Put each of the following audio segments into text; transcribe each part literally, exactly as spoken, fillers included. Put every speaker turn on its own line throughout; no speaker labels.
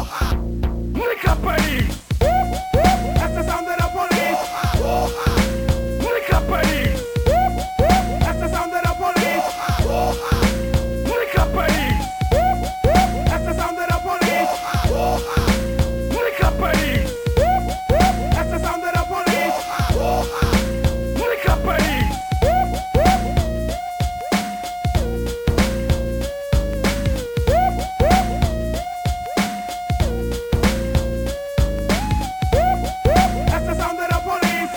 Nica Police! That's the sound of the police! Nica Police! That's the sound of the police! Nica Police! That's the sound of the police! Nica Police! That's the sound of the police! Nica Police! That's the sound of the police!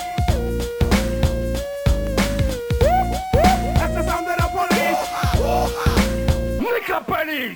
That's the sound of the police! Nica Police!